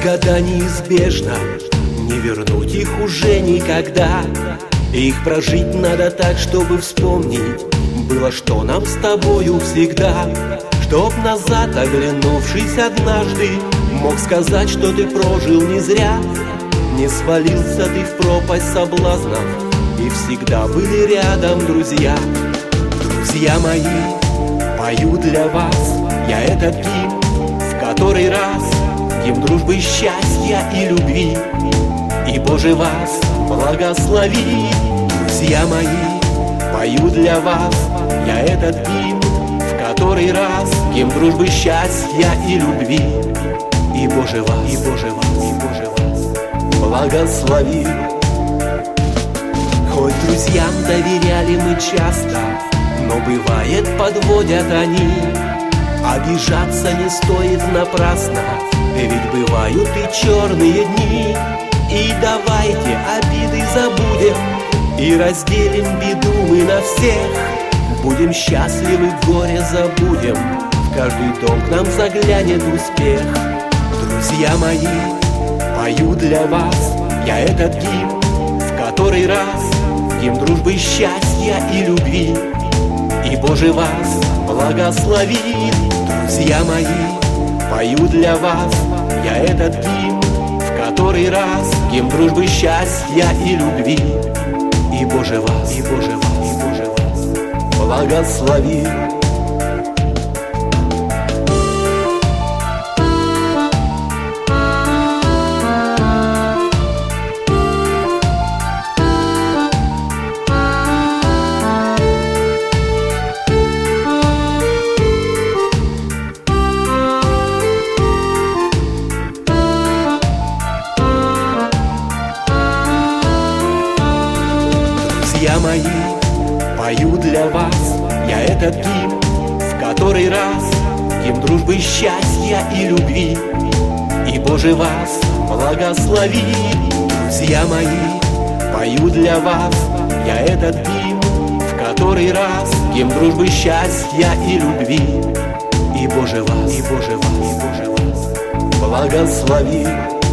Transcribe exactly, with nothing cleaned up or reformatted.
года неизбежно, не вернуть их уже никогда. Их прожить надо так, чтобы вспомнить было, что нам с тобою всегда. Чтоб назад, оглянувшись однажды, мог сказать, что ты прожил не зря. Не свалился ты в пропасть соблазнов, и всегда были рядом друзья. Друзья мои, пою для вас я этот гимн, в который раз гимн дружбы, счастья и любви. И Боже вас благослови. Друзья мои, пою для вас я этот гимн, в который раз гимн дружбы, счастья и любви. И Боже вас, и Боже вас, и Боже вас благослови. Хоть друзьям доверяли мы часто, но бывает подводят они. Обижаться не стоит напрасно, ведь бывают и черные дни. И давайте обиды забудем и разделим беду мы на всех. Будем счастливы, горе забудем, в каждый дом к нам заглянет успех. Друзья мои, пою для вас я этот гимн, в который раз гимн дружбы, счастья и любви. И Боже вас благословит. Друзья мои, пою для вас я этот гимн, в который раз гимн дружбы, счастья и любви. И Боже вас, и Боже вас, и Боже вас благослови. Друзья мои, пою для вас я этот гимн, в который раз гимн дружбы, счастья и любви. И Боже вас благослови. Друзья мои, пою для вас я этот гимн, в который раз гимн дружбы, счастья и любви. И Боже вас, и Боже вас, и Боже вас благослови.